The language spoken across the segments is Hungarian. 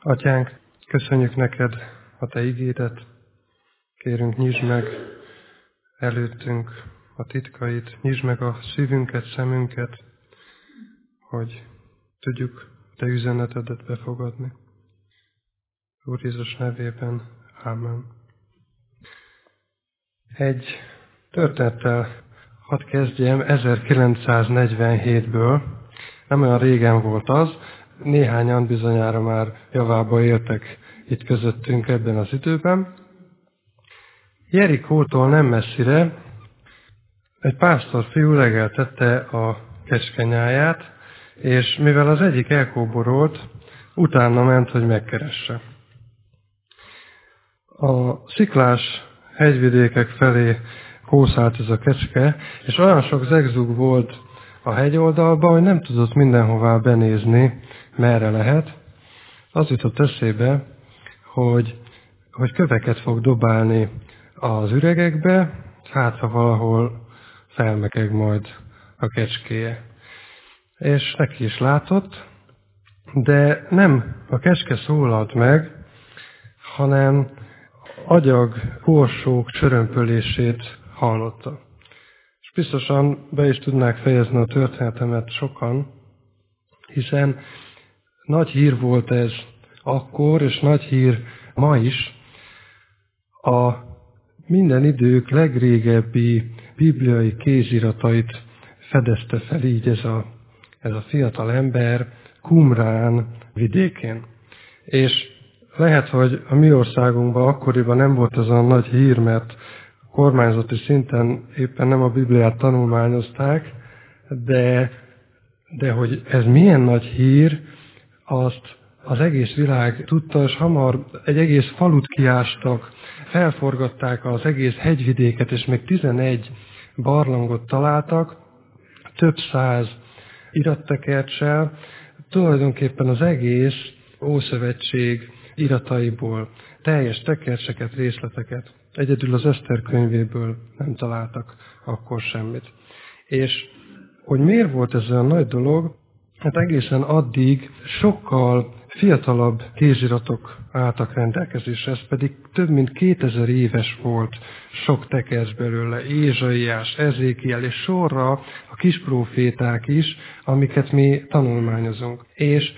Atyánk, köszönjük neked a te igédet, kérünk, nyisd meg előttünk a titkait, nyisd meg a szívünket, szemünket, hogy tudjuk te üzenetedet befogadni. Úr Jézus nevében, ámen. Egy történettel hadd kezdjem 1947-ből, nem olyan régen volt az, néhányan bizonyára már javába éltek itt közöttünk ebben az időben. Jerikótól nem messzire egy pásztorfiú legeltette a kecskenyáját, és mivel az egyik elkóborolt, utána ment, hogy megkeresse. A sziklás hegyvidékek felé kószált ez a kecske, és olyan sok zegzug volt a hegyoldalban, hogy nem tudott mindenhová benézni, merre lehet. Az jutott eszébe, hogy köveket fog dobálni az üregekbe, hát ha valahol felmekeg majd a kecskéje. És neki is látott, de nem a kecske szólalt meg, hanem agyag, korsók csörömpölését hallotta. És biztosan be is tudnák fejezni a történetemet sokan, hiszen nagy hír volt ez akkor, és nagy hír ma is. A minden idők legrégebbi bibliai kéziratait fedezte fel így ez a fiatal ember Qumrán vidékén. És lehet, hogy a mi országunkban akkoriban nem volt ez a nagy hír, mert kormányzati szinten éppen nem a Bibliát tanulmányozták, de hogy ez milyen nagy hír, azt az egész világ tudta, és hamar egy egész falut kiástak, felforgatták az egész hegyvidéket, és még 11 barlangot találtak, több száz irattekercssel, tulajdonképpen az egész Ószövetség irataiból teljes tekercseket, részleteket. Egyedül az Eszter könyvéből nem találtak akkor semmit. És hogy miért volt ez olyan nagy dolog? Hát egészen addig sokkal fiatalabb kéziratok álltak rendelkezésre, ez pedig több mint 2000 éves volt sok tekercs belőle, Ézsaiás, Ezékiel, és sorra a kispróféták is, amiket mi tanulmányozunk. És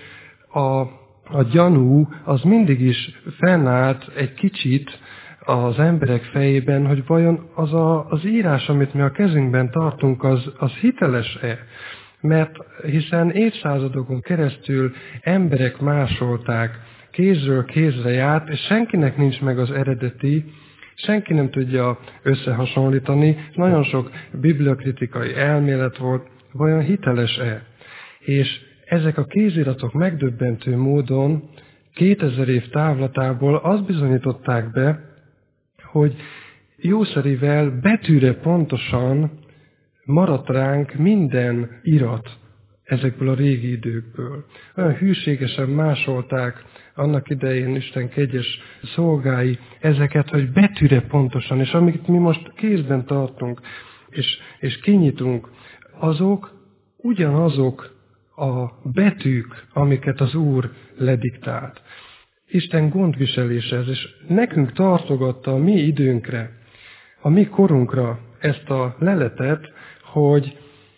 a gyanú az mindig is fennállt egy kicsit az emberek fejében, hogy vajon az írás, amit mi a kezünkben tartunk, az hiteles-e? Mert hiszen évszázadokon keresztül emberek másolták, kézről kézre járt, és senkinek nincs meg az eredeti, senki nem tudja összehasonlítani, nagyon sok bibliakritikai elmélet volt, vajon hiteles-e? És ezek a kéziratok megdöbbentő módon 2000 év távlatából azt bizonyították be, hogy jószerivel betűre pontosan maradt ránk minden irat ezekből a régi időkből. Olyan hűségesen másolták annak idején Isten kegyes szolgái ezeket, hogy betűre pontosan, és amit mi most kézben tartunk, és kinyitunk, azok ugyanazok a betűk, amiket az Úr lediktált. Isten gondviselése ez, és nekünk tartogatta a mi időnkre, a mi korunkra ezt a leletet, hogy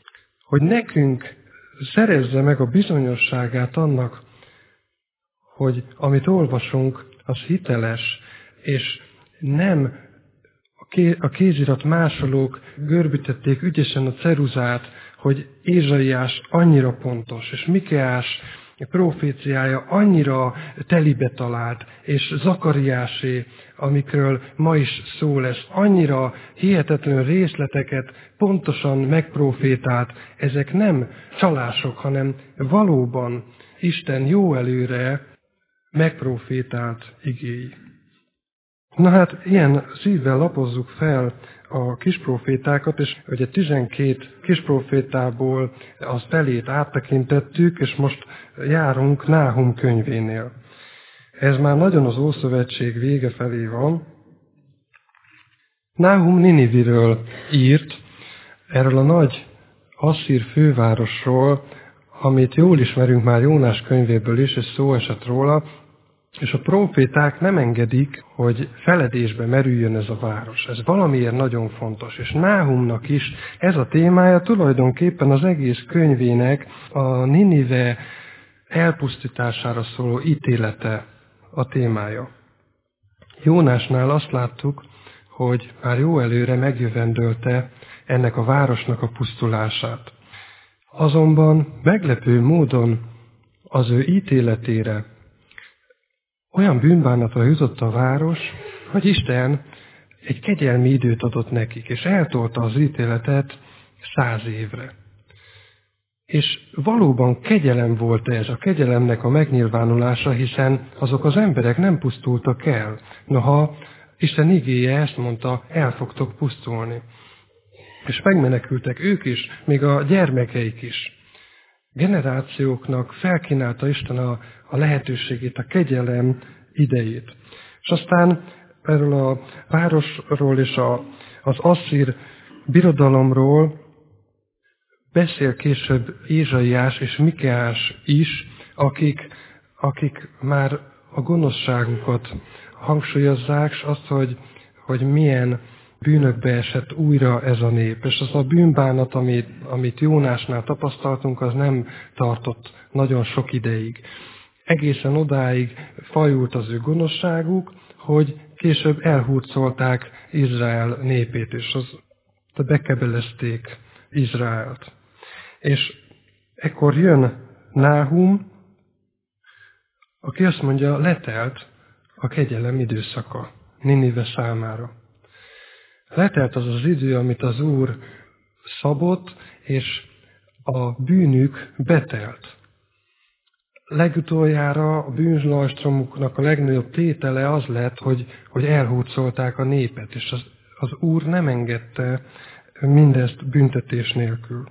nekünk szerezze meg a bizonyosságát annak, hogy amit olvasunk, az hiteles, és nem a kézirat másolók görbítették ügyesen a ceruzát, hogy Ézsaiás annyira pontos, és Mikeás proféciája annyira telibe talált, és Zakariásé, amikről ma is szó lesz, annyira hihetetlen részleteket pontosan megprofétált. Ezek nem csalások, hanem valóban Isten jó előre megprofétált igéi. Na hát, ilyen szívvel lapozzuk fel a kisprofétákat, és ugye 12 kisprofétából az felét áttekintettük, és most járunk Náhum könyvénél. Ez már nagyon az Ószövetség vége felé van. Náhum Niniviről írt, erről a nagy asszír fővárosról, amit jól ismerünk már Jónás könyvéből is, és szó esett róla, És a próféták nem engedik, hogy feledésbe merüljön ez a város. Ez valamiért nagyon fontos. És Náhumnak is ez a témája tulajdonképpen az egész könyvének a Ninive elpusztítására szóló ítélete a témája. Jónásnál azt láttuk, hogy már jó előre megjövendölte ennek a városnak a pusztulását. Azonban meglepő módon az ő ítéletére olyan bűnbánatra jutott a város, hogy Isten egy kegyelmi időt adott nekik, és eltolta az ítéletet 100 évre. És valóban kegyelem volt ez, a kegyelemnek a megnyilvánulása, hiszen azok az emberek nem pusztultak el. Noha Isten igéje ezt mondta, el fogtok pusztulni. És megmenekültek ők is, még a gyermekeik is. Generációknak felkínálta Isten a lehetőségét, a kegyelem idejét. És aztán erről a városról és az asszír birodalomról beszél később Ézsaiás és Mikeás is, akik már a gonoszságukat hangsúlyozzák, és azt, hogy milyen bűnökbe esett újra ez a nép. És az a bűnbánat, amit Jónásnál tapasztaltunk, az nem tartott nagyon sok ideig. Egészen odáig fajult az ő gonoszságuk, hogy később elhurcolták Izrael népét, és bekebelezték Izraelt. És ekkor jön Náhum, aki azt mondja, letelt a kegyelem időszaka Ninive számára. Letelt az az idő, amit az Úr szabott, és a bűnük betelt. Legutoljára a bűnlajstromuknak a legnagyobb tétele az lett, hogy elhurcolták a népet, és az Úr nem engedte mindezt büntetés nélkül.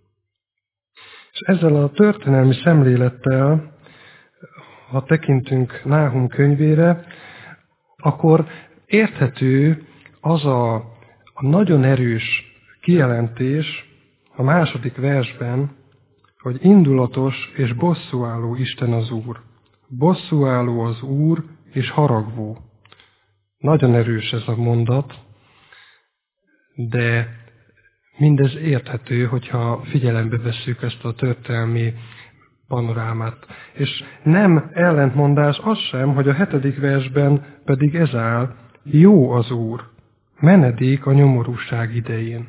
És ezzel a történelmi szemlélettel, ha tekintünk Náhum könyvére, akkor érthető az a nagyon erős kijelentés a második versben, hogy indulatos és bosszúálló Isten az Úr. Bosszúálló az Úr és haragvó. Nagyon erős ez a mondat, de mindez érthető, hogyha figyelembe vesszük ezt a történelmi panorámát. És nem ellentmondás az sem, hogy a 7. versben pedig ez áll, jó az Úr, menedék a nyomorúság idején.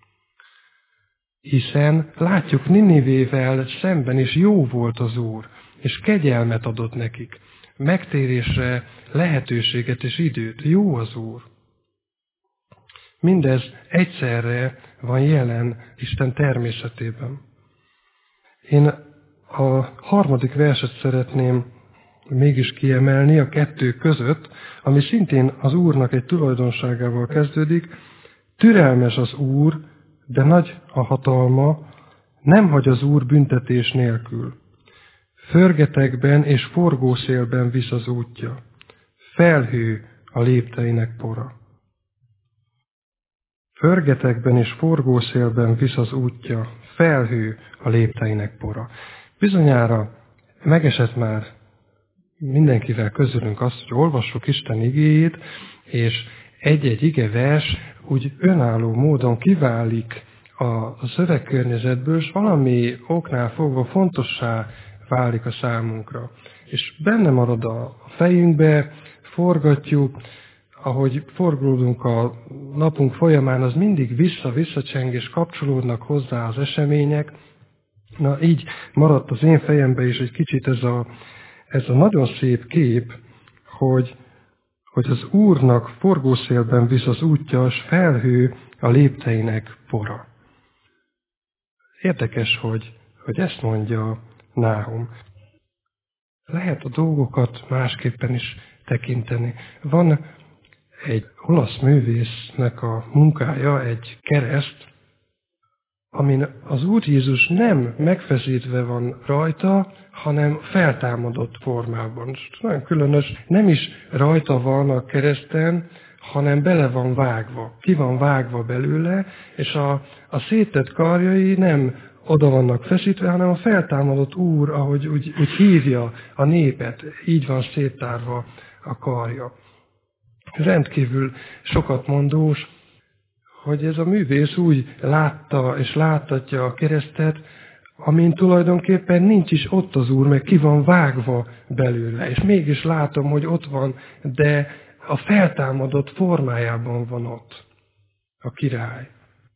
Hiszen látjuk, Ninivével szemben is jó volt az Úr, és kegyelmet adott nekik, megtérésre lehetőséget és időt. Jó az Úr. Mindez egyszerre van jelen Isten természetében. Én a 3. verset szeretném mégis kiemelni a 2 között, ami szintén az Úrnak egy tulajdonságával kezdődik. Türelmes az Úr, de nagy a hatalma, nem hagy az Úr büntetés nélkül. Förgetekben és forgószélben visz az útja. Felhő a lépteinek pora. Förgetekben és forgószélben visz az útja. Felhő a lépteinek pora. Bizonyára megesett már mindenkivel közülünk azt, hogy olvassuk Isten igéjét, és egy-egy igevers úgy önálló módon kiválik a szövegkörnyezetből, és valami oknál fogva fontossá válik a számunkra. És benne marad a fejünkbe, forgatjuk, ahogy forgolódunk a napunk folyamán, az mindig visszacseng, és kapcsolódnak hozzá az események. Na, így maradt az én fejembe is egy kicsit ez a nagyon szép kép, hogy az Úrnak forgószélben visz az útja, és felhő a lépteinek pora. Érdekes, hogy ezt mondja Náhum. Lehet a dolgokat másképpen is tekinteni. Van egy olasz művésznek a munkája, egy kereszt, amin az Úr Jézus nem megfeszítve van rajta, hanem feltámadott formában. És nagyon különös, nem is rajta van a kereszten, hanem bele van vágva. Ki van vágva belőle, és a széttett karjai nem oda vannak feszítve, hanem a feltámadott Úr, ahogy úgy hívja a népet, így van széttárva a karja. Rendkívül sokat mondós, hogy ez a művész úgy látta és láttatja a keresztet, amin tulajdonképpen nincs is ott az Úr, meg ki van vágva belőle. És mégis látom, hogy ott van, de a feltámadott formájában van ott a király.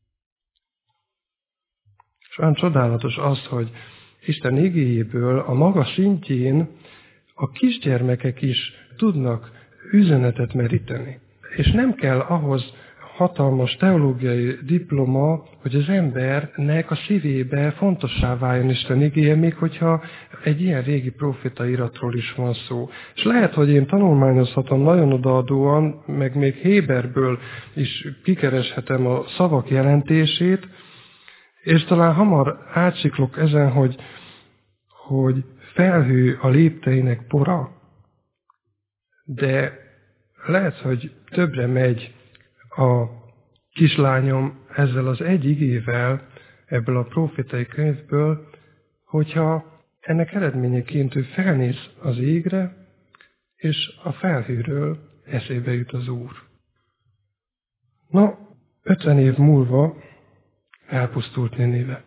És olyan csodálatos az, hogy Isten igéjéből a maga szintjén a kisgyermekek is tudnak üzenetet meríteni. És nem kell ahhoz hatalmas teológiai diploma, hogy az embernek a szívébe fontossá váljon Isten igéje, még hogyha egy ilyen régi profétairatról is van szó. És lehet, hogy én tanulmányozhatom nagyon odaadóan, meg még Héberből is kikereshetem a szavak jelentését, és talán hamar átsiklok ezen, hogy felhő a lépteinek pora, de lehet, hogy többre megy a kislányom ezzel az egy igével, ebből a profétai könyvből, hogyha ennek eredményeként ő felnéz az égre, és a felhőről eszébe jut az Úr. Na, 50 év múlva elpusztult Ninive.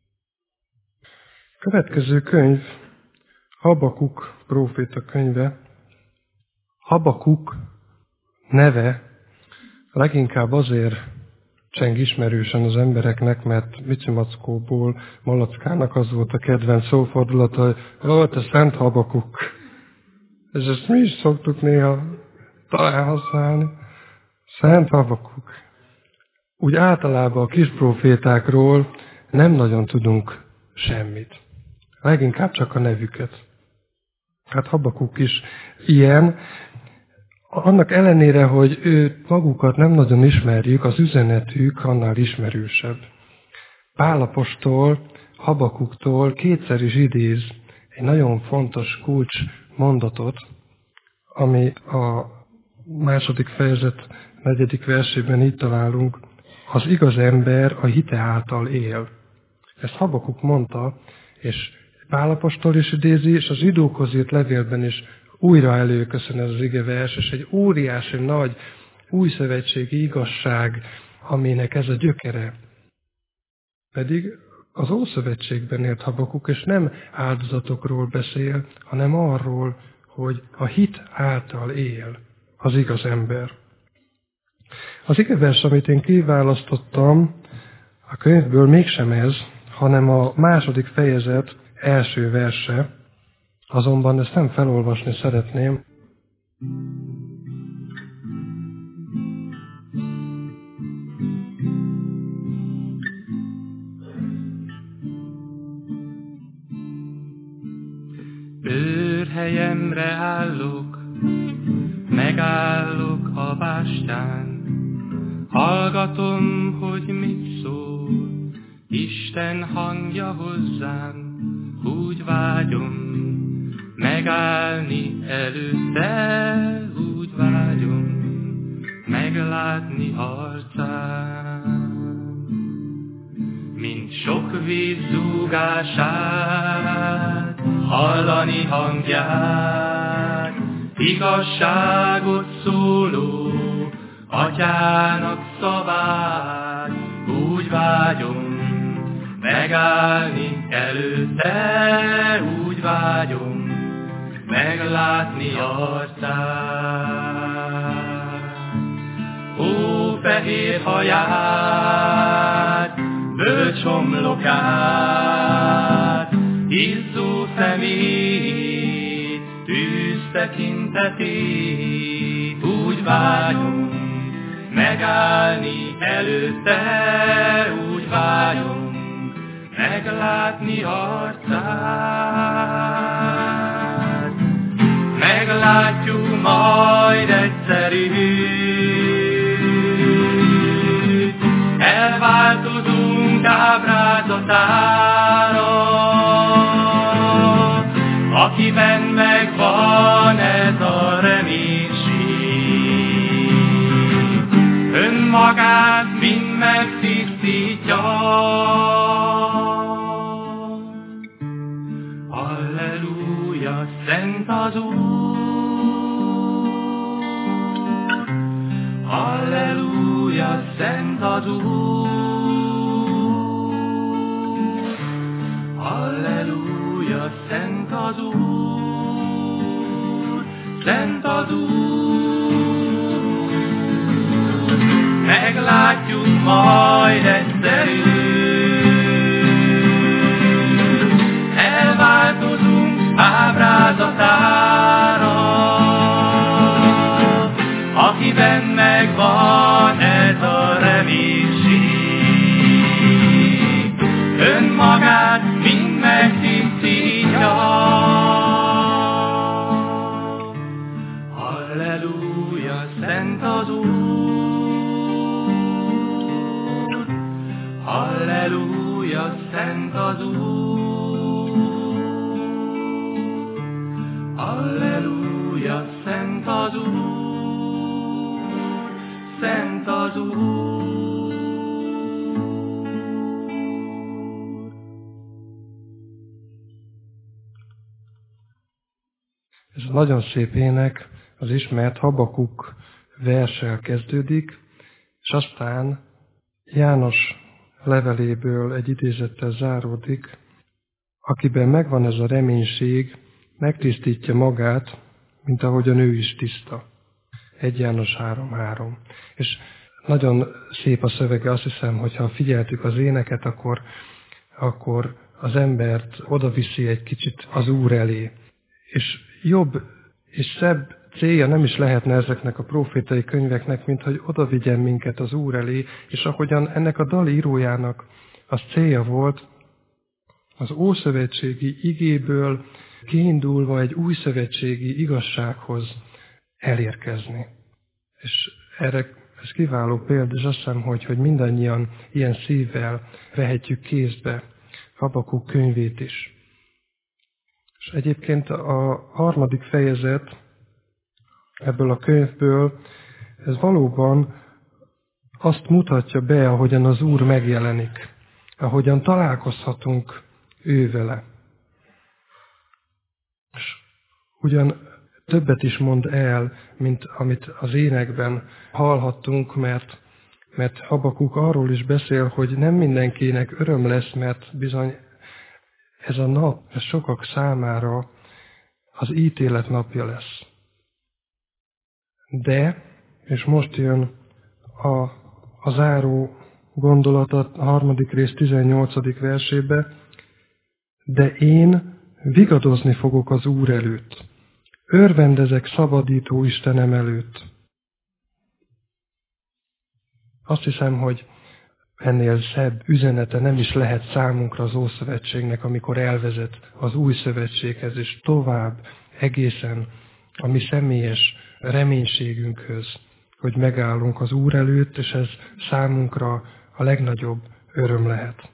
Következő könyv, Habakuk próféta könyve. Habakuk neve leginkább azért cseng ismerősen az embereknek, mert Micsimackóból Malackának az volt a kedvenc szófordulata, hogy volt a Szent Habakuk. És ezt mi is szoktuk néha talán használni. Szent Habakuk. Úgy általában a kis profétákról nem nagyon tudunk semmit. Leginkább csak a nevüket. Hát Habakuk is ilyen. Annak ellenére, hogy őt magukat nem nagyon ismerjük, az üzenetük annál ismerősebb. Pál apostol Habakuktól kétszer is idéz egy nagyon fontos kulcs mondatot, ami a 2. fejezet 4. versében így találunk, az igaz ember a hite által él. Ezt Habakuk mondta, és Pál apostol is idézi, és az zsidókhoz írt levélben is újra előköszön ez az igevers, és egy óriási nagy újszövetségi igazság, aminek ez a gyökere. Pedig az Ószövetségben élt Habakuk, és nem áldozatokról beszél, hanem arról, hogy a hit által él az igaz ember. Az igevers, amit én kiválasztottam a könyvből, mégsem ez, hanem a 2. fejezet első verse, azonban ezt nem felolvasni szeretném. Őrhelyemre állok, megállok a bástyán, hallgatom, hogy mit szól Isten hangja hozzám, úgy vágyom megállni előtte, úgy vágyom meglátni arcán. Mint sok víz zúgását, hallani hangját, igazságot szóló Atyának szavát, úgy vágyom megállni előtte, úgy vágyom meglátni arcát. Ó, fehér haját, bölcs homlokát, izzó szemét, tűz tekintetét, úgy vágyom megállni előtte, úgy vágyom meglátni arcát. Meglátjuk majd egyszerűt, elváltozunk ábrázatára, akiben megvan ez a reménység, önmagát mind megtisztítja. szent az Úr. Halleluja, szent az Úr, szent az Úr. Meglátjuk majd egyszerűen, elváltozunk ábrázatára, akiben megvan ez a reménység, önmagát mind megtisztítja. Halleluja, szent az Úr, halleluja, szent az Úr, halleluja, szent az Úr, szent az Úr. Ez a nagyon szép ének az ismert Habakuk verssel kezdődik, és aztán János leveléből egy idézettel záródik, akiben megvan ez a reménység, megtisztítja magát, mint ahogyan ő is tiszta. 1 János 3:3. És nagyon szép a szövege, azt hiszem, hogy ha figyeltük az éneket, akkor az embert odaviszi egy kicsit az Úr elé. És jobb és szebb célja nem is lehetne ezeknek a profétai könyveknek, mint hogy oda vigyen minket az Úr elé, és ahogyan ennek a dal írójának az célja volt, az ószövetségi igéből kiindulva egy új szövetségi igazsághoz elérkezni. És erre ez kiváló példa, és azt hiszem, hogy mindannyian ilyen szívvel vehetjük kézbe Habakuk könyvét is. És egyébként a 3. fejezet ebből a könyvből, ez valóban azt mutatja be, ahogyan az Úr megjelenik, ahogyan találkozhatunk ő vele. És ugyan többet is mond el, mint amit az énekben hallhattunk, mert Habakuk arról is beszél, hogy nem mindenkinek öröm lesz, mert bizony ez a nap, ez sokak számára az ítélet napja lesz. De, és most jön a záró gondolat a 3. rész 18. versébe, de én vigadozni fogok az Úr előtt. Örvendezek szabadító Istenem előtt. Azt hiszem, hogy ennél szebb üzenete nem is lehet számunkra az Ószövetségnek, amikor elvezet az Új Szövetséghez, és tovább egészen a mi személyes reménységünkhöz, hogy megállunk az Úr előtt, és ez számunkra a legnagyobb öröm lehet.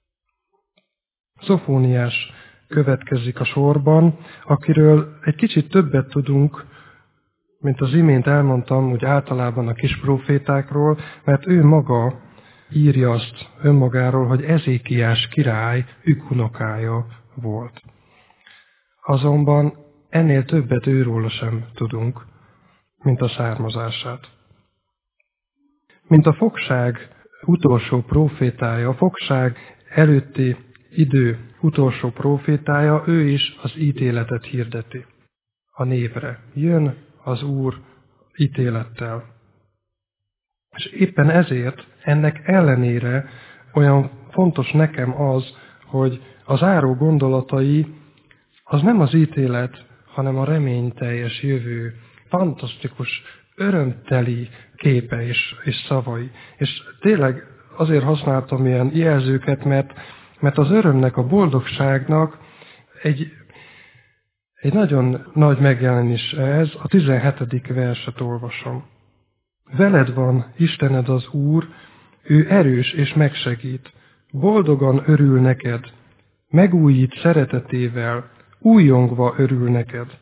Szofóniás következik a sorban, akiről egy kicsit többet tudunk, mint az imént elmondtam, úgy általában a kis profétákról, mert ő maga írja azt önmagáról, hogy Ezékiás király ükunokája volt. Azonban ennél többet őróla sem tudunk, mint a származását. Mint a fogság utolsó profétája, a fogság előtti idő utolsó profétája, ő is az ítéletet hirdeti a népre. Jön az Úr ítélettel. És éppen ezért, ennek ellenére olyan fontos nekem az, hogy az záró gondolatai az nem az ítélet, hanem a reményteljes jövő, fantasztikus, örömteli képe és szavai. És tényleg azért használtam ilyen jelzőket, mert az örömnek, a boldogságnak egy nagyon nagy megjelenés ez, a 17. verset olvasom. Veled van Istened az Úr, ő erős és megsegít, boldogan örül neked, megújít szeretetével, újjongva örül neked.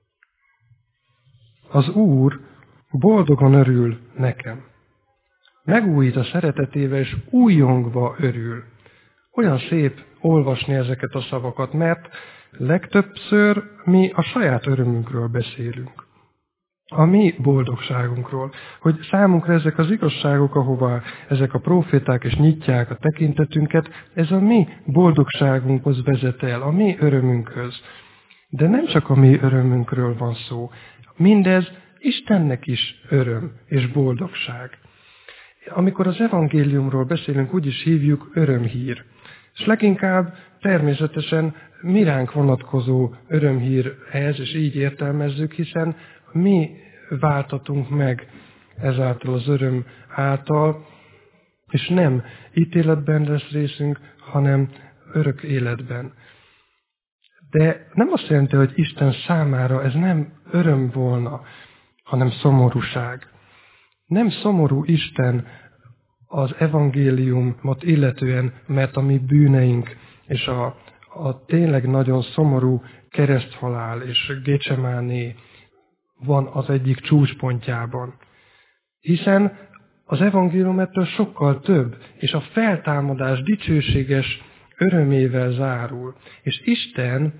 Az Úr boldogan örül nekem. Megújít a szeretetével, és újjongva örül. Olyan szép olvasni ezeket a szavakat, mert legtöbbször mi a saját örömünkről beszélünk. a mi boldogságunkról, hogy számunkra ezek az igazságok, ahova ezek a próféták is nyitják a tekintetünket, ez a mi boldogságunkhoz vezet el, a mi örömünkhöz. De nem csak a mi örömünkről van szó, mindez Istennek is öröm és boldogság. Amikor az evangéliumról beszélünk, úgy is hívjuk örömhír. És leginkább természetesen mi ránk vonatkozó örömhír ez, és így értelmezzük, hiszen mi váltatunk meg ezáltal az öröm által, és nem ítéletben lesz részünk, hanem örök életben. De nem azt jelenti, hogy Isten számára ez nem öröm volna, hanem szomorúság. Nem szomorú Isten az evangéliumot illetően, mert a mi bűneink és a tényleg nagyon szomorú kereszthalál és Gécsemáné van az egyik csúcspontjában. Hiszen az evangélium ettől sokkal több, és a feltámadás dicsőséges örömével zárul. És Isten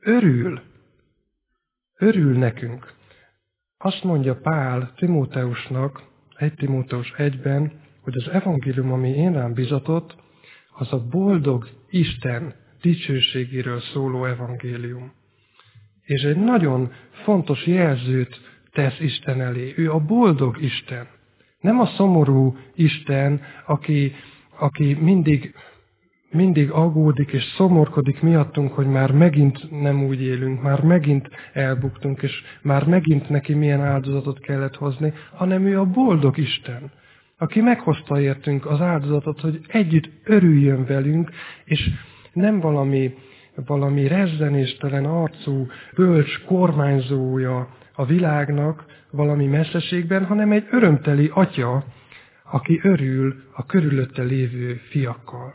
örül nekünk. Azt mondja Pál Timóteusnak, 1 Timóteus 1-ben, hogy az evangélium, ami én rám bizatott, az a boldog Isten dicsőségéről szóló evangélium. És egy nagyon fontos jelzőt tesz Isten elé. Ő a boldog Isten. Nem a szomorú Isten, aki mindig aggódik és szomorkodik miattunk, hogy már megint nem úgy élünk, már megint elbuktunk, és már megint neki milyen áldozatot kellett hozni, hanem ő a boldog Isten, aki meghozta értünk az áldozatot, hogy együtt örüljön velünk, és nem valami rezzenéstelen arcú, bölcs kormányzója a világnak valami messzeségben, hanem egy örömteli atya, aki örül a körülötte lévő fiakkal.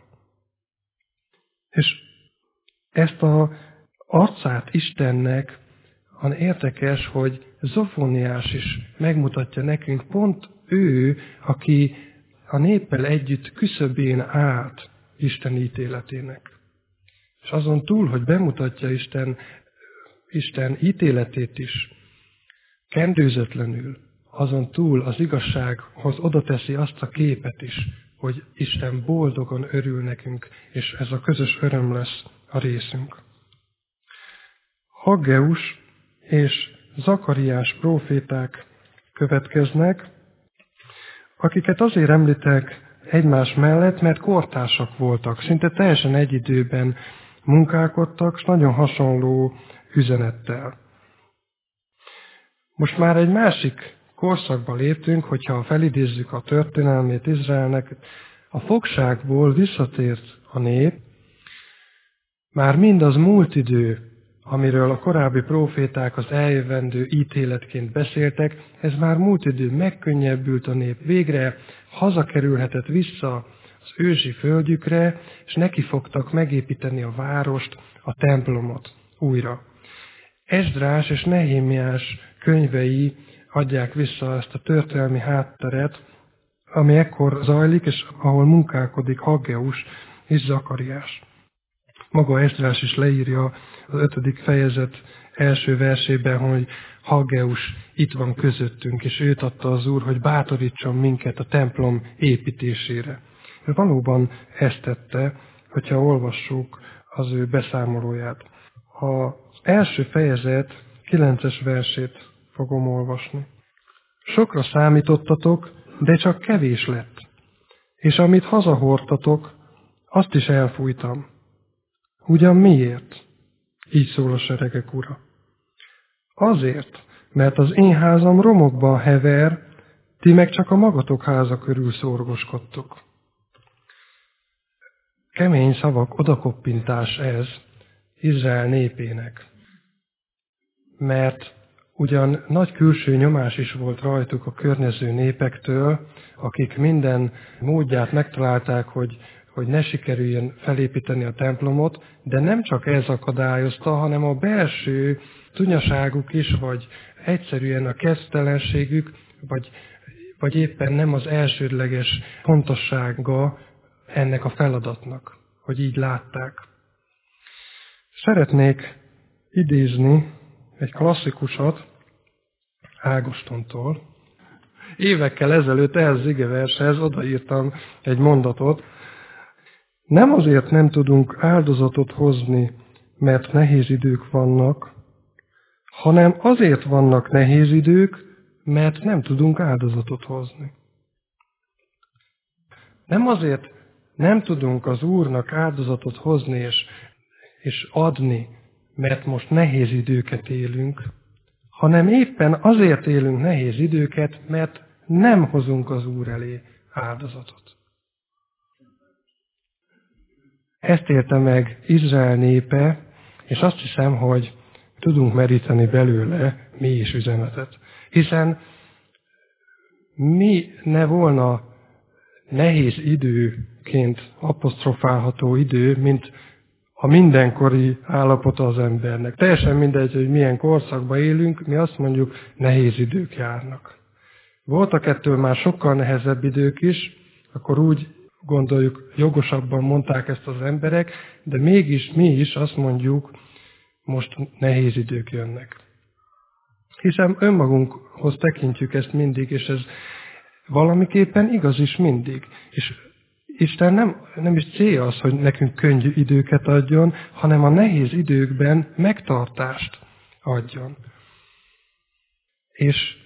És ezt az arcát Istennek van érdekes, hogy Zofóniás is megmutatja nekünk, pont ő, aki a néppel együtt küszöbén állt Isten ítéletének. És azon túl, hogy bemutatja Isten ítéletét is, kendőzetlenül, azon túl az igazsághoz oda teszi azt a képet is, hogy Isten boldogan örül nekünk, és ez a közös öröm lesz a részünk. Haggeus és Zakariás próféták következnek, akiket azért említek egymás mellett, mert kortársak voltak, szinte teljesen egy időben munkálkodtak, és nagyon hasonló üzenettel. Most már egy másik korszakba léptünk, hogyha felidézzük a történelmét Izraelnek, a fogságból visszatért a nép, már mindaz múlt idő, amiről a korábbi próféták az eljövendő ítéletként beszéltek, ez már múlt idő, megkönnyebbült a nép, végre hazakerülhetett vissza az ősi földjükre, és neki fogtak megépíteni a várost, a templomot újra. Esdrás és Nehémiás könyvei adják vissza ezt a történelmi hátteret, ami ekkor zajlik, és ahol munkálkodik Haggeus és Zakariás. Maga Esdrás is leírja az 5. fejezet első versében, hogy Haggeus itt van közöttünk, és őt adta az Úr, hogy bátorítson minket a templom építésére. Ő valóban ezt tette, hogyha olvassuk az ő beszámolóját. Az első fejezet 9-es versét fogom olvasni. Sokra számítottatok, de csak kevés lett, és amit hazahordtatok, azt is elfújtam. Ugyan miért? Így szól a seregek Ura. Azért, mert az én házam romokban hever, ti meg csak a magatok háza körül szorgoskodtok. Kemény szavak odakoppintás ez Izrael népének, mert ugyan nagy külső nyomás is volt rajtuk a környező népektől, akik minden módját megtalálták, hogy ne sikerüljön felépíteni a templomot, de nem csak ez akadályozta, hanem a belső tunyaságuk is, vagy egyszerűen a kezdtelenségük, vagy éppen nem az elsődleges fontossága ennek a feladatnak, hogy így látták. Szeretnék idézni egy klasszikusat, Ágostontól. Évekkel ezelőtt ehhez az igevershez odaírtam egy mondatot. Nem azért nem tudunk áldozatot hozni, mert nehéz idők vannak, hanem azért vannak nehéz idők, mert nem tudunk áldozatot hozni. Nem azért nem tudunk az Úrnak áldozatot hozni és adni, mert most nehéz időket élünk, hanem éppen azért élünk nehéz időket, mert nem hozunk az Úr elé áldozatot. Ezt élte meg Izrael népe, és azt hiszem, hogy tudunk meríteni belőle mi is üzenetet. Hiszen mi ne volna nehéz időként apostrofálható idő, mint a mindenkori állapota az embernek. Teljesen mindegy, hogy milyen korszakban élünk, mi azt mondjuk, nehéz idők járnak. Voltak ettől már sokkal nehezebb idők is, akkor úgy gondoljuk, jogosabban mondták ezt az emberek, de mégis mi is azt mondjuk, most nehéz idők jönnek. Hiszen önmagunkhoz tekintjük ezt mindig, és ez valamiképpen igaz is mindig. És Isten nem is célja az, hogy nekünk könnyű időket adjon, hanem a nehéz időkben megtartást adjon. És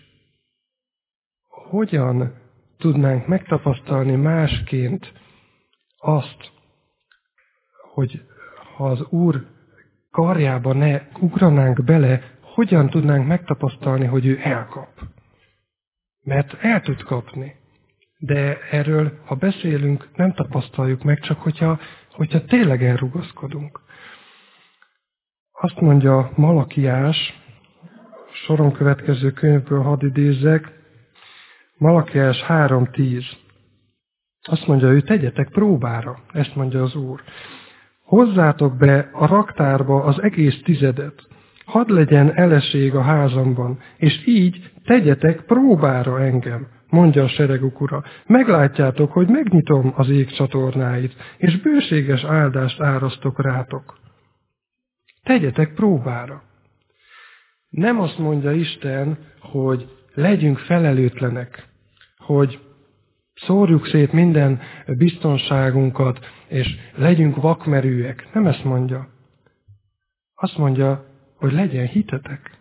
hogyan tudnánk megtapasztalni másként azt, hogy ha az Úr karjába ne ugranánk bele, hogyan tudnánk megtapasztalni, hogy ő elkap? Mert el tud kapni. De erről, ha beszélünk, nem tapasztaljuk meg, csak hogyha tényleg elrugaszkodunk. Azt mondja Malakiás, soron következő könyvből hadd idézzek, Malakiás 3:10. Azt mondja ő, tegyetek próbára, ezt mondja az Úr. Hozzátok be a raktárba az egész tizedet, hadd legyen eleség a házamban, és így tegyetek próbára engem, mondja a seregek Ura. Meglátjátok, hogy megnyitom az ég csatornáit, és bőséges áldást árasztok rátok. Tegyetek próbára. Nem azt mondja Isten, hogy legyünk felelőtlenek, hogy szórjuk szét minden biztonságunkat, és legyünk vakmerőek. Nem ezt mondja. Azt mondja, hogy legyen hitetek.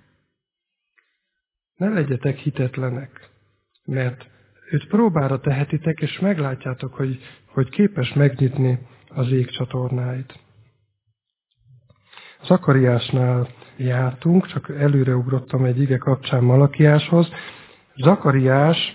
Ne legyetek hitetlenek, mert őt próbára tehetitek, és meglátjátok, hogy képes megnyitni az ég csatornáit. Zakariásnál jártunk, csak előreugrottam egy ige kapcsán Malakiáshoz. Zakariás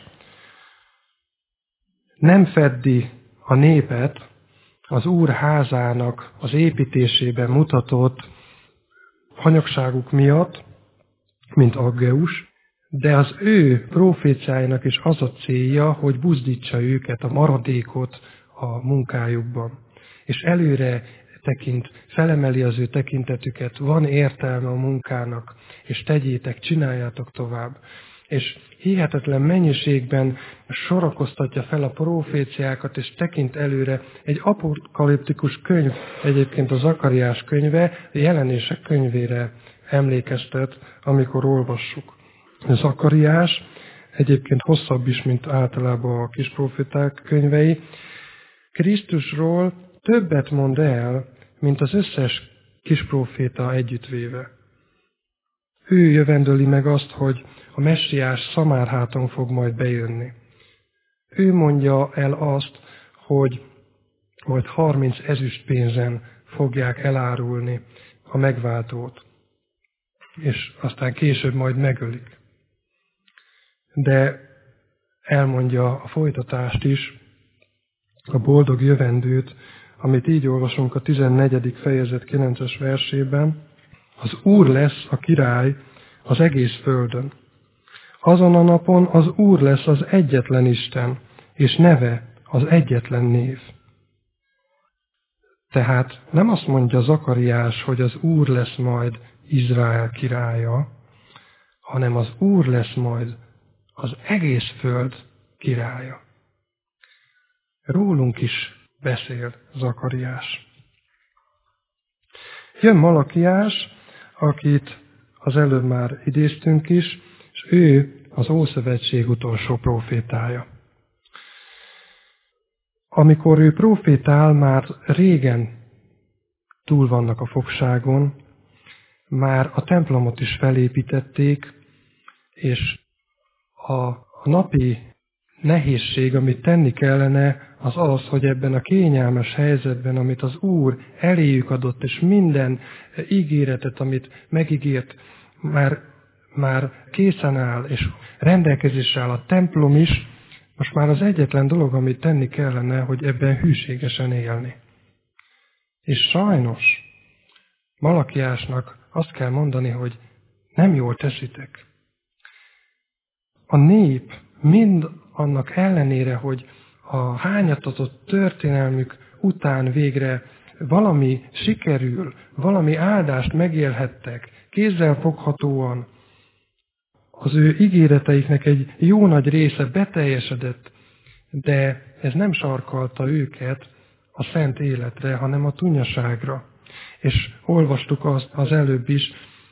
nem feddi a népet az Úr házának az építésében mutatott hanyagságuk miatt, mint Aggeus, de az ő proféciájának is az a célja, hogy buzdítsa őket, a maradékot a munkájukban. És előre tekint, felemeli az ő tekintetüket, van értelme a munkának, és tegyétek, csináljátok tovább. És hihetetlen mennyiségben sorakoztatja fel a proféciákat, és tekint előre. Egy apokaliptikus könyv, egyébként a Zakariás könyve, a Jelenések könyvére emlékeztet, amikor olvassuk. Zakariás egyébként hosszabb is, mint általában a kis proféták könyvei. Krisztusról többet mond el, mint az összes kis proféta együttvéve. Ő jövendöli meg azt, hogy a messiás szamárháton fog majd bejönni. Ő mondja el azt, hogy majd 30 ezüstpénzen fogják elárulni a megváltót, és aztán később majd megölik. De elmondja a folytatást is, a boldog jövendőt, amit így olvasunk a 14. fejezet 9-es versében. Az Úr lesz a király az egész földön. Azon a napon az Úr lesz az egyetlen Isten, és neve az egyetlen név. Tehát nem azt mondja Zakariás, hogy az Úr lesz majd Izrael királya, hanem az Úr lesz majd az egész föld királya. Rólunk is beszél Zakariás. Jön Malakiás, akit az előbb már idéztünk is, és ő az Ószövetség utolsó prófétája. Amikor ő prófétál, már régen túl vannak a fogságon, már a templomot is felépítették, és a napi nehézség, amit tenni kellene, az az, hogy ebben a kényelmes helyzetben, amit az Úr eléjük adott, és minden ígéretet, amit megígért, már készen áll, és rendelkezésre áll a templom is, most már az egyetlen dolog, amit tenni kellene, hogy ebben hűségesen élni. És sajnos Malakiásnak azt kell mondani, hogy nem jól teszitek. A nép mind annak ellenére, hogy a hányatatott történelmük után végre valami sikerül, valami áldást megélhettek, kézzelfoghatóan, az ő ígéreteiknek egy jó nagy része beteljesedett, de ez nem sarkalta őket a szent életre, hanem a tunyaságra. És olvastuk azt az előbb is,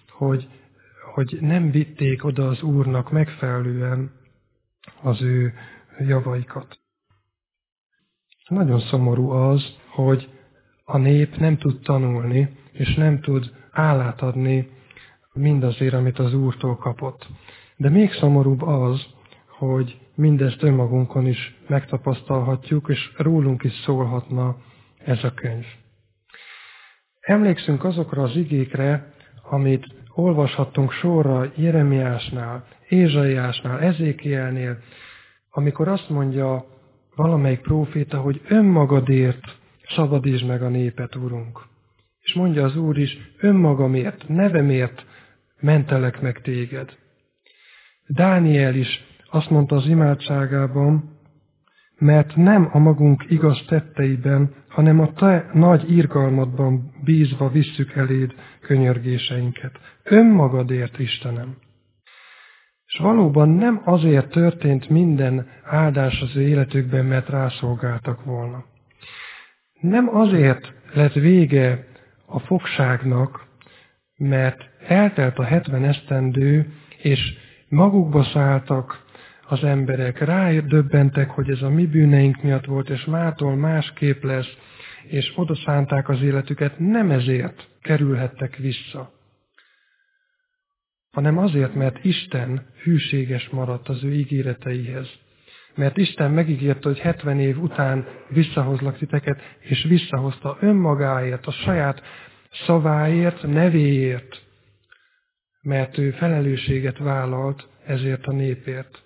hogy nem vitték oda az Úrnak megfelelően az ő javaikat. Nagyon szomorú az, hogy a nép nem tud tanulni, és nem tud állát adni mindazért, amit az Úrtól kapott. De még szomorúbb az, hogy mindezt önmagunkon is megtapasztalhatjuk, és rólunk is szólhatna ez a könyv. Emlékszünk azokra az igékre, amit olvashattunk sorra Jeremiásnál, Ézsaiásnál, Ezékielnél, amikor azt mondja valamelyik próféta, hogy önmagadért szabadítsd meg a népet, Urunk. És mondja az Úr is, önmagamért, nevemért mentelek meg téged. Dániel is azt mondta az imádságában, mert nem a magunk igaz tetteiben, hanem a te nagy irgalmadban bízva visszük eléd könyörgéseinket. Önmagadért, Istenem. És valóban nem azért történt minden áldás az ő életükben, mert rászolgáltak volna. Nem azért lett vége a fogságnak, mert eltelt a 70 esztendő, és magukba szálltak az emberek, rádöbbentek, hogy ez a mi bűneink miatt volt, és mától másképp lesz, és oda szánták az életüket, nem ezért kerülhettek vissza, hanem azért, mert Isten hűséges maradt az ő ígéreteihez. Mert Isten megígérte, hogy 70 év után visszahozlak titeket, és visszahozta önmagáért, a saját szaváért, nevéért, mert ő felelősséget vállalt ezért a népért.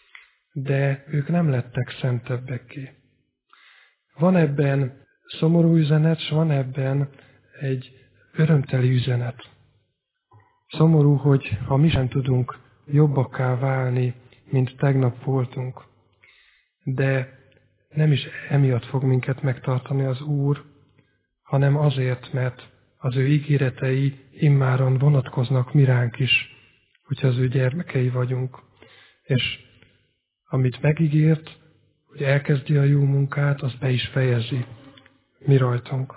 De ők nem lettek szentebbekké. Van ebben szomorú üzenet, és van ebben egy örömteli üzenet. Szomorú, hogy ha mi sem tudunk jobbakká válni, mint tegnap voltunk. De nem is emiatt fog minket megtartani az Úr, hanem azért, mert az ő ígéretei immáron vonatkoznak mi ránk is, hogyha az ő gyermekei vagyunk. És amit megígért, hogy elkezdi a jó munkát, az be is fejezi mi rajtunk.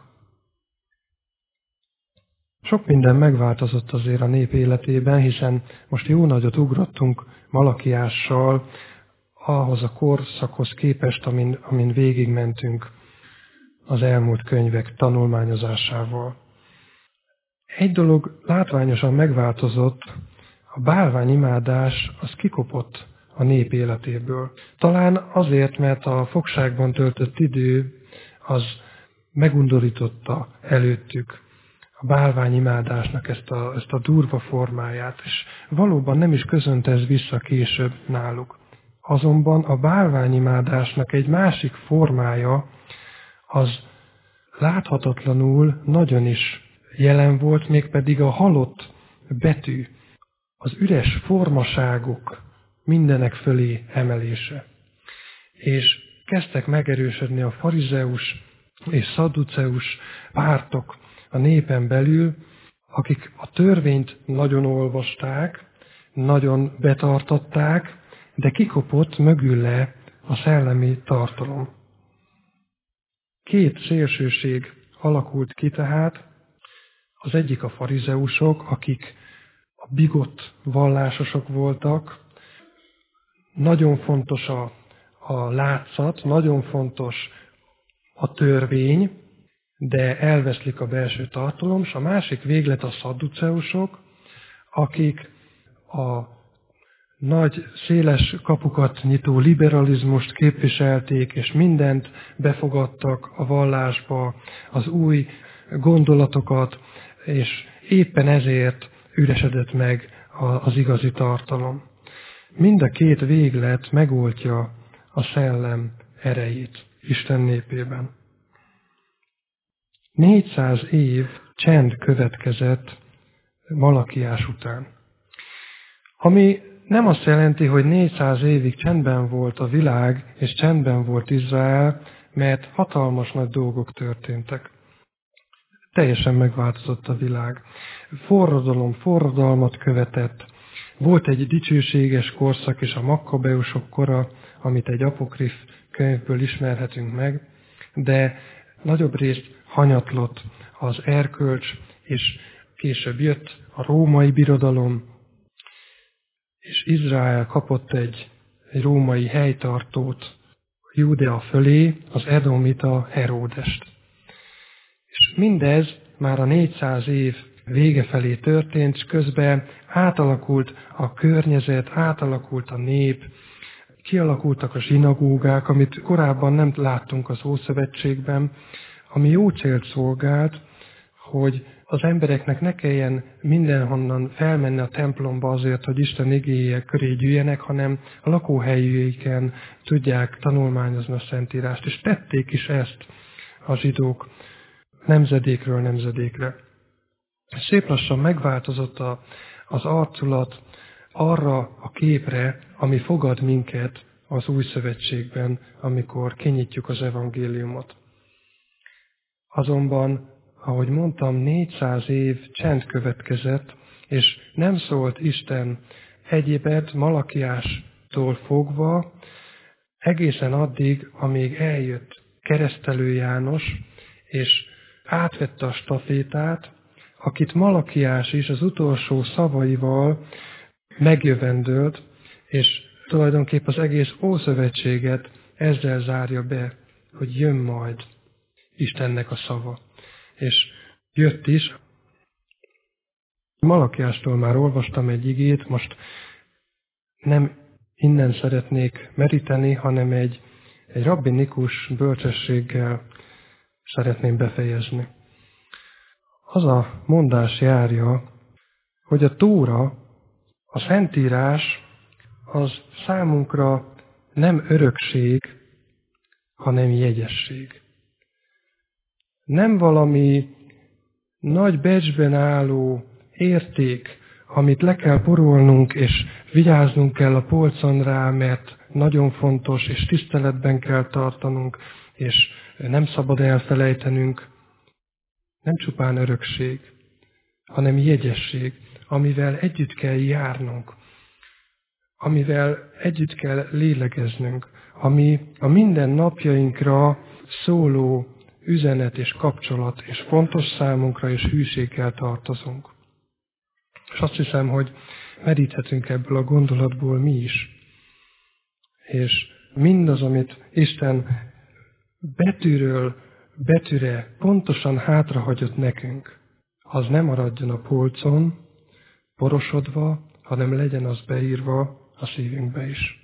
Sok minden megváltozott azért a nép életében, hiszen most jó nagyot ugrottunk Malakiással ahhoz a korszakhoz képest, amin végigmentünk az elmúlt könyvek tanulmányozásával. Egy dolog látványosan megváltozott, a bálványimádás az kikopott a nép életéből. Talán azért, mert a fogságban töltött idő az megundorította előttük a bálványimádásnak ezt a durva formáját, és valóban nem is köszönt ez vissza később náluk. Azonban a bálványimádásnak egy másik formája az láthatatlanul nagyon is jelen volt, mégpedig a halott betű, az üres formaságok mindenek fölé emelése. És kezdtek megerősödni a farizeus és szadduceus pártok a népen belül, akik a törvényt nagyon olvasták, nagyon betartatták, de kikopott mögülle a szellemi tartalom. Két szélsőség alakult ki tehát, az egyik a farizeusok, akik a bigott vallásosok voltak. Nagyon fontos a látszat, nagyon fontos a törvény, de elveszlik a belső tartalom, és a másik véglet a szadduceusok, akik a nagy, széles kapukat nyitó liberalizmust képviselték, és mindent befogadtak a vallásba, az új gondolatokat, és éppen ezért üresedett meg az igazi tartalom. Mind a két véglet megoltja a szellem erejét Isten népében. 400 év csend következett Malakiás után. Ami nem azt jelenti, hogy 400 évig csendben volt a világ, és csendben volt Izrael, mert hatalmas nagy dolgok történtek. Teljesen megváltozott a világ. Forradalmat követett. Volt egy dicsőséges korszak is, a Makkabeusok kora, amit egy apokrif könyvből ismerhetünk meg, de nagyobb részt hanyatlott az erkölcs, és később jött a római birodalom, és Izrael kapott egy római helytartót Júdea fölé, az edomita Heródest. És mindez már a 400 év vége felé történt, és közben átalakult a környezet, átalakult a nép, kialakultak a zsinagógák, amit korábban nem láttunk az Ószövetségben, ami jó célt szolgált, hogy az embereknek ne kelljen mindenhonnan felmenni a templomba azért, hogy Isten igéje köré gyűjjenek, hanem a lakóhelyeiken tudják tanulmányozni a Szentírást. És tették is ezt a zsidók nemzedékről nemzedékre. Szép lassan megváltozott az arculat arra a képre, ami fogad minket az Új Szövetségben, amikor kinyitjuk az evangéliumot. Azonban, ahogy mondtam, 400 év csend következett, és nem szólt Isten egyébet Malakiástól fogva, egészen addig, amíg eljött Keresztelő János, és átvette a stafétát, akit Malakiás is az utolsó szavaival megjövendölt, és tulajdonképp az egész Ószövetséget ezzel zárja be, hogy jön majd Istennek a szava. És jött is. Malakiástól már olvastam egy igét, most nem innen szeretnék meríteni, hanem egy rabbinikus bölcsességgel szeretném befejezni. Az a mondás járja, hogy a Tóra, a Szentírás az számunkra nem örökség, hanem jegyesség. Nem valami nagy becsben álló érték, amit le kell porolnunk, és vigyáznunk kell a polcon rá, mert nagyon fontos, és tiszteletben kell tartanunk, és nem szabad elfelejtenünk. Nem csupán örökség, hanem jegyesség, amivel együtt kell járnunk, amivel együtt kell lélegeznünk, ami a minden napjainkra szóló üzenet és kapcsolat, és fontos számunkra, és hűséggel tartozunk. És azt hiszem, hogy meríthetünk ebből a gondolatból mi is. És mindaz, amit Isten betűről betűre pontosan hátrahagyott nekünk, az nem maradjon a polcon, porosodva, hanem legyen az beírva a szívünkbe is.